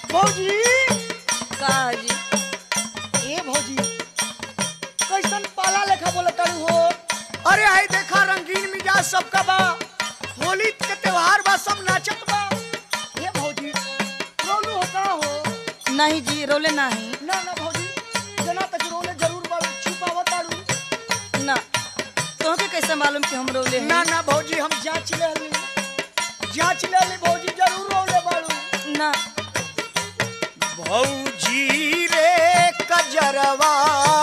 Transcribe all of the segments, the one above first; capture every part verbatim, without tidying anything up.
भौजी का जी? ए भौजी कैसन पाला लेखा बोले तारू हो। अरे आई देखा रंगीन मिजाज सबका बा, होली के त्योहार बा, सब नाचत बा। ए भौजी रोलू होता हो? नहीं जी रोले नहीं। ना ना भौजी जना तक रोले जरूर बा, छुपावा तारू ना तोहके कैसे मालूम कि हम रोले हैं? ना ना भौजी हम जांच ले ली जांच ले ली भौजी जरूर रोले बाड़ू ना। भौजी रे कजरवा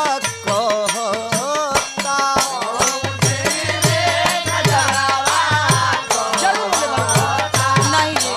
कहता जरूर रोले बाड़ू। नहीं जी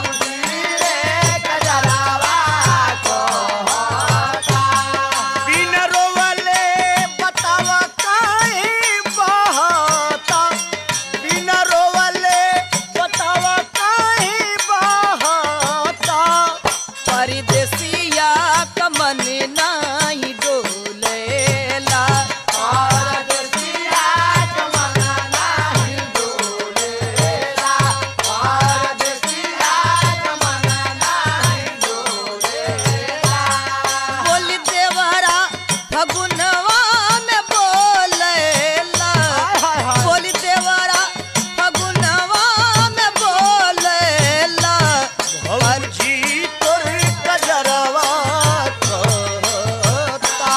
बिन रोवले बतावा काहे बहता, बिन रोवले बतावा काहे बहता। परदेसिया का मन नहीं डोलेला। बोली देवरा फगुनवा में बोलेला। बोली देवरा फगुनवा में बोलेला। भौजी तोर कजरवा कहता।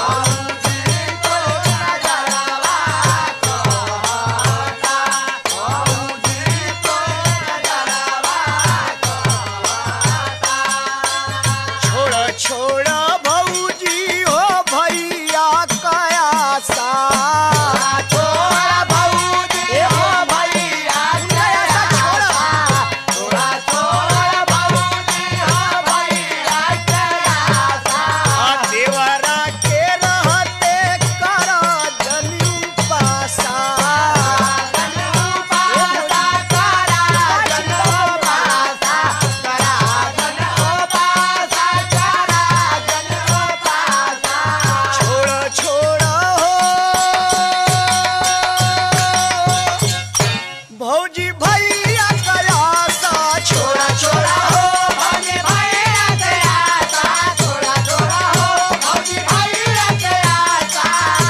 छोड़ा छोड़ा भौजी हो भैया कयासा। छोड़ा भौजी हो भैया कयासा। छोड़ा छोड़ा भौजी हो भैया कयासा। देवरा के रहते करा जनी पासा। जनी पासा करा जनी पासा करा जनी पासा करा जनी पासा। छोड़ा छोड़ा हो भौजी भैया कयासा। छोड़ा छोड़ा हो भौजी भैया कयासा। छोड़ा छोड़ा हो भौजी भैया कयासा।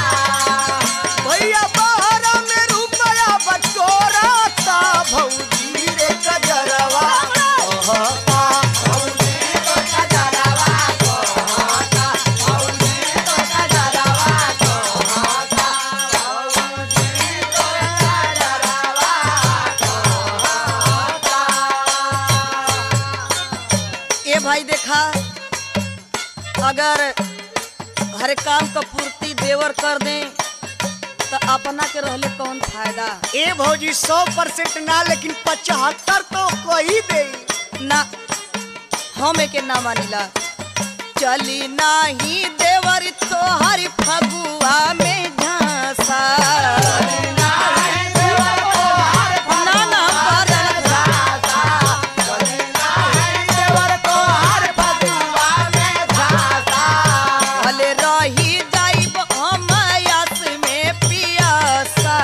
भैया बाहर में रुपया बटोरता। भौजी रे कजरवा कहता। भौजी तो कजरवा कहता। भौजी तो कजरवा कहता। भौजी तो कजरवा ए भाई देखा अगर हर काम का पूर्ति देवर कर दें तो अपना के रहले कौन फायदा। ए भौजी सौ परसेंट ना लेकिन पचहत्तर तो कोई दे। ना हम एके ना मानिला। चली नाही देवर तोहर फगुआ में झांसा। ना ना बदल भले रही जाइब हम आस में पियासा।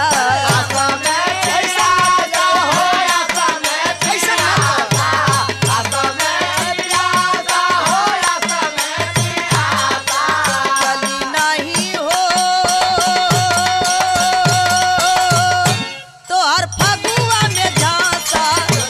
चली नहीं हो तोहर फगुआ में झांसा।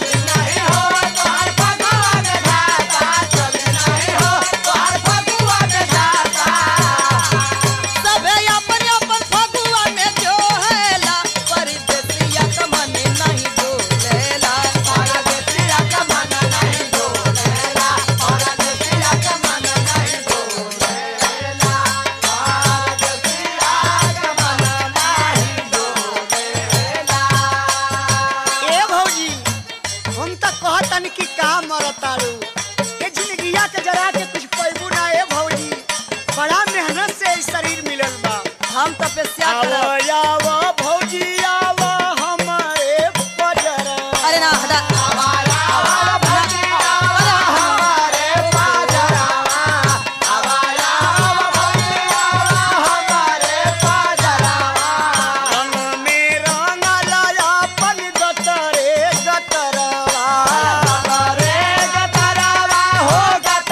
सबे अपन अपन फगुआ में जो हैला। परदेसिया का मन नहीं डोलेला। परदेसिया का मन नहीं डोलेला। परदेसिया का मन नहीं डोलेला। परदेसिया का मन नहीं डोलेला। ए भौजी हम तो कहतन कि का मरतारू ए जिंदगिया के जरा के कुछ पैबू ना। ए भौजी बड़ा मेहनत से ई शरीर मिलल बा। हम तपस्या आवा करब। आवा भौजी आवा हमारे पजरा। अरे ना हटा। रंग में रंगला अपन गतरे गतरवा। गतरे गतरवा हो गत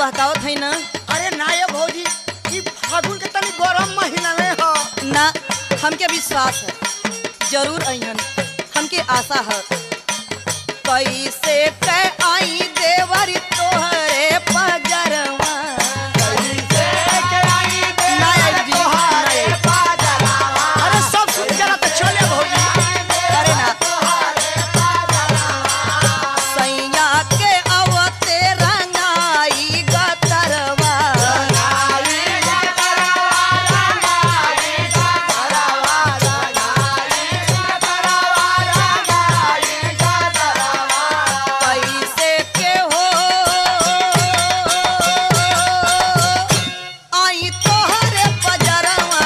बहकावत है ना? अरे ना ये भौजी ई फागुन के तनी गरम महीना में हो। ना, हमके विश्वास है जरूर अइहन, हमके आशा है। कैसे के आई देवरी तोहरे पजरवा, अरे सब सुन जरा तो चले भौजी। अरे ना, सैया के अवते रंगाई गतरवा, कैसे के हो आई तोहरे पजरवा,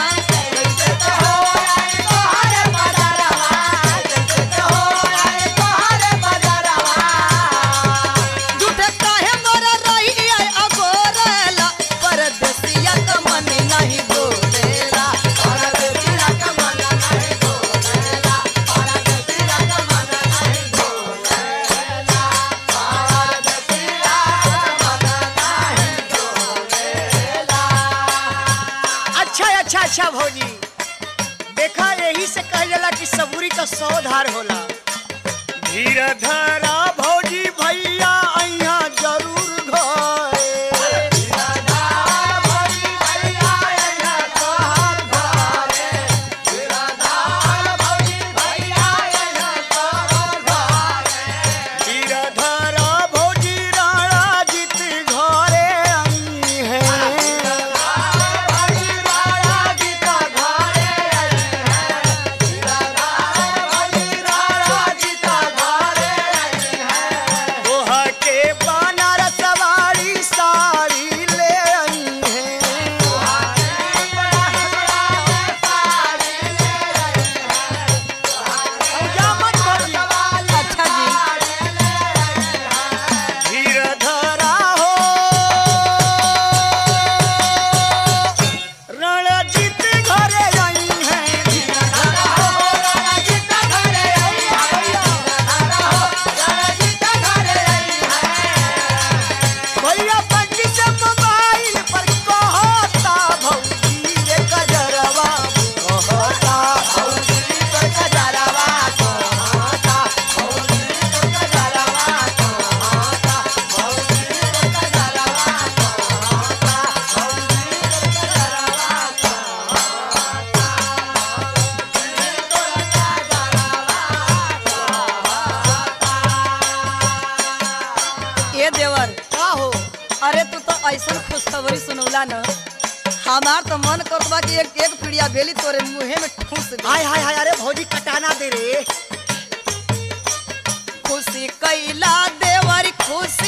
झूठे काहे मोरा रही आई अगोरेला, परदेसिया का मन नहीं बोलेला, परदेसिया का मन नहीं बोलेला, परदेसिया का मन नहीं बोलेला, परदेसिया का मन नहीं बोलेला। अच्छा अच्छा अच्छा भौजी, देखा यही से कह जाला कि सबूरी का सौ धार होला। धीर धरा भौजी भैया अइहा जरूर घरे। धीर धरा भौजी राणा जीत घरे आई है। गोहा के बनारस वाली साड़ी ले आई है। जा मत भौजी। अच्छा जी, धीर धरा हो रणजीत घरे आई है। भैया पंजी से मोबाइल पर कहता भौजी रे कजरवा कहता भौजी रे कजरवा कहता भौजी रे कजरवा कहता भौजी रे कजरवा कहता भौजी ये देवर, का हो। अरे तू तो ऐसा खुशखबरी सुनौला न, हमार तो मन करत बा कि एक एक पिड़िया बेली तोरे मुंहे में ठूस दे। हाय हाय हाय अरे भौजी कटाना दे रे। खुशी कैला देवर खुशी